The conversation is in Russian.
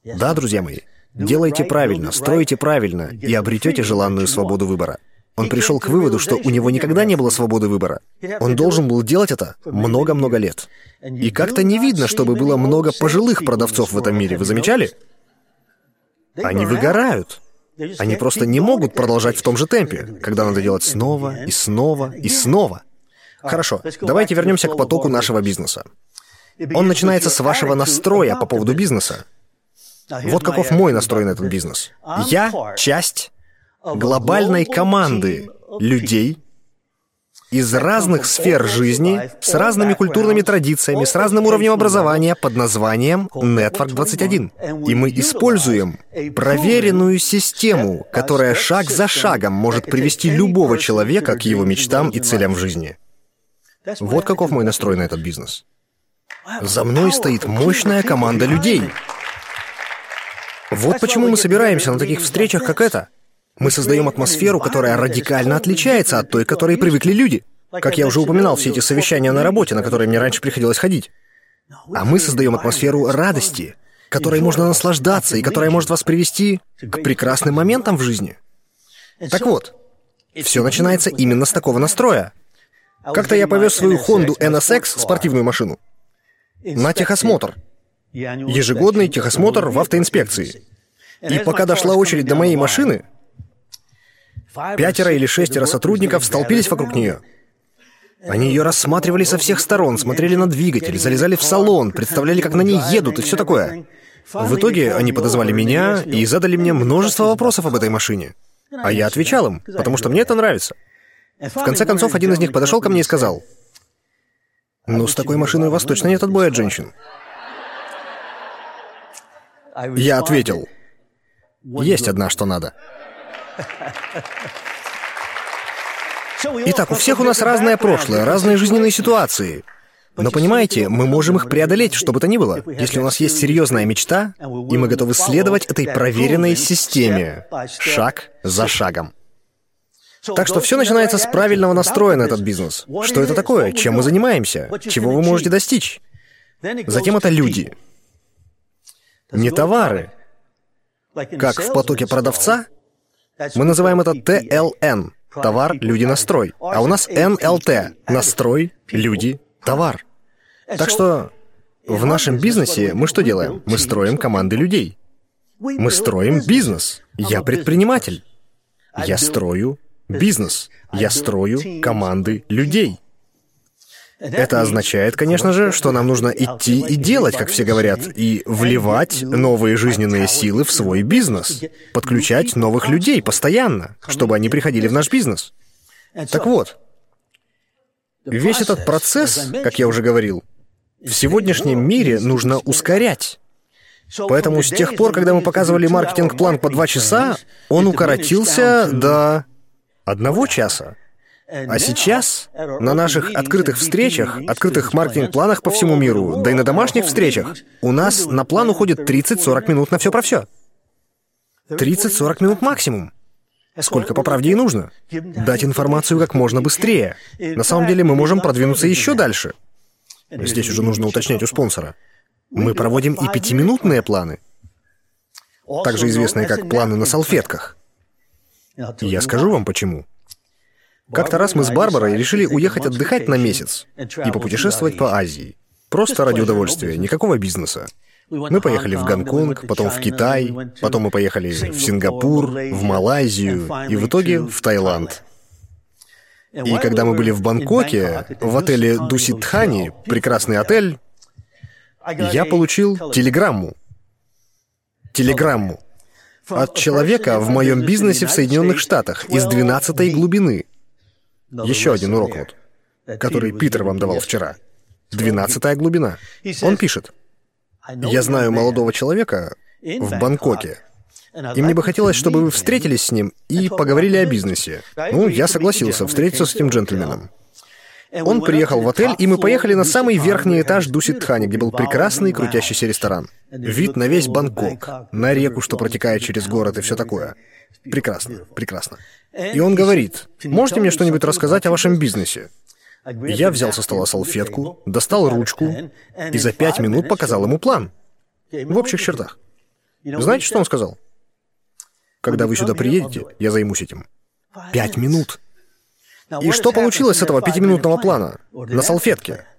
Да, друзья мои, делайте правильно, стройте правильно и обретете желанную свободу выбора. Он пришел к выводу, что у него никогда не было свободы выбора. Он должен был делать это много-много лет. И как-то не видно, чтобы было много пожилых продавцов в этом мире. Вы замечали? Они выгорают. Они просто не могут продолжать в том же темпе, когда надо делать снова и снова и снова. Хорошо, давайте вернемся к потоку нашего бизнеса. Он начинается с вашего настроя по поводу бизнеса. Вот каков мой настрой на этот бизнес. Я часть глобальной команды людей из разных сфер жизни, с разными культурными традициями, с разным уровнем образования под названием Network 21. И мы используем проверенную систему, которая шаг за шагом может привести любого человека к его мечтам и целям в жизни. Вот каков мой настрой на этот бизнес. За мной стоит мощная команда людей. Вот почему мы собираемся на таких встречах, как эта. Мы создаем атмосферу, которая радикально отличается от той, к которой привыкли люди. Как я уже упоминал, все эти совещания на работе, на которые мне раньше приходилось ходить. А мы создаем атмосферу радости, которой можно наслаждаться и которая может вас привести к прекрасным моментам в жизни. Так вот, все начинается именно с такого настроя. Как-то я повез свою Honda NSX, спортивную машину, на техосмотр. Ежегодный техосмотр в автоинспекции. И пока дошла очередь до моей машины, 5 или 6 сотрудников столпились вокруг нее. Они ее рассматривали со всех сторон, смотрели на двигатель, залезали в салон, представляли, как на ней едут и все такое. В итоге они подозвали меня и задали мне множество вопросов об этой машине. А я отвечал им, потому что мне это нравится. В конце концов, один из них подошел ко мне и сказал: «Ну, с такой машиной у вас точно нет отбоя от женщин». Я ответил: «Есть одна, что надо». Итак, у всех у нас разное прошлое, разные жизненные ситуации. Но понимаете, мы можем их преодолеть, что бы то ни было, если у нас есть серьезная мечта, и мы готовы следовать этой проверенной системе, шаг за шагом. Так что все начинается с правильного настроя на этот бизнес. Что это такое? Чем мы занимаемся? Чего вы можете достичь? Затем это люди. Не товары. Как в потоке продавца, мы называем это ТЛН. Товар, люди, настрой. А у нас НЛТ. Настрой, люди, товар. Так что в нашем бизнесе мы что делаем? Мы строим команды людей. Мы строим бизнес. Я предприниматель. Я строю бизнес. Я строю команды людей. Это означает, конечно же, что нам нужно идти и делать, как все говорят, и вливать новые жизненные силы в свой бизнес, подключать новых людей постоянно, чтобы они приходили в наш бизнес. Так вот, весь этот процесс, как я уже говорил, в сегодняшнем мире нужно ускорять. Поэтому с тех пор, когда мы показывали маркетинг-план по 2 часа, он укоротился до 1 часа. А сейчас на наших открытых встречах, открытых маркетинг-планах по всему миру, да и на домашних встречах, у нас на план уходит 30-40 минут на все про все. 30-40 минут максимум. Сколько по правде и нужно. Дать информацию как можно быстрее. На самом деле мы можем продвинуться еще дальше. Здесь уже нужно уточнять у спонсора. Мы проводим и 5-минутные планы, также известные как планы на салфетках. Я скажу вам почему. Как-то раз мы с Барбарой решили уехать отдыхать на месяц и попутешествовать по Азии. Просто ради удовольствия, никакого бизнеса. Мы поехали в Гонконг, потом в Китай, потом мы поехали в Сингапур, в Малайзию и в итоге в Таиланд. И когда мы были в Бангкоке, в отеле Дусит Тхани, прекрасный отель, я получил телеграмму от человека в моем бизнесе в Соединенных Штатах из 12-й глубины. Еще один урок вот, который Питер вам давал вчера. 12-я глубина. Он пишет: «Я знаю молодого человека в Бангкоке, и мне бы хотелось, чтобы вы встретились с ним и поговорили о бизнесе». Ну, я согласился встретиться с этим джентльменом. Он приехал в отель, и мы поехали на самый верхний этаж Дусит Тхани, где был прекрасный крутящийся ресторан. Вид на весь Бангкок, на реку, что протекает через город и все такое. Прекрасно, прекрасно. И он говорит: «Можете мне что-нибудь рассказать о вашем бизнесе?» Я взял со стола салфетку, достал ручку и за 5 минут показал ему план. В общих чертах. Знаете, что он сказал? Когда вы сюда приедете, я займусь этим. 5 минут. И что получилось с этого 5-минутного плана? На салфетке.